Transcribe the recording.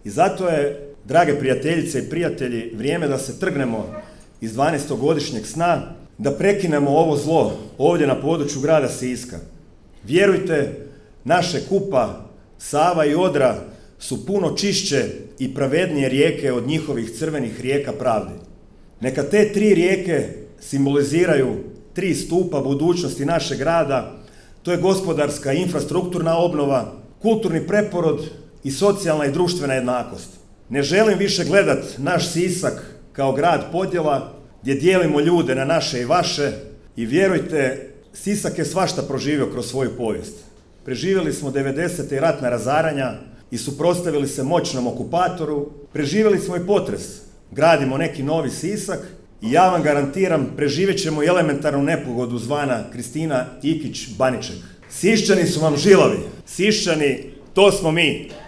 I zato je, drage prijateljice i prijatelji, vrijeme da se trgnemo iz 12-godišnjeg sna, da prekinemo ovo zlo ovdje na području grada Siska. Vjerujte, naše Kupa, Sava i Odra su puno čišće i pravednije rijeke od njihovih crvenih rijeka pravde. Neka te 3 rijeke simboliziraju 3 stupa budućnosti našeg grada, to je gospodarska i infrastrukturna obnova, kulturni preporod i socijalna i društvena jednakost. Ne želim više gledat naš Sisak kao grad podjela gdje dijelimo ljude na naše i vaše i vjerujte, Sisak je svašta proživio kroz svoju povijest. Preživjeli smo 90. ratna razaranja i suprotstavili se moćnom okupatoru, preživjeli smo i potres, gradimo neki novi Sisak i ja vam garantiram preživjet ćemo i elementarnu nepogodu zvana Kristina Ikić Baniček. Siščani su vam žilavi, Siščani, to smo mi.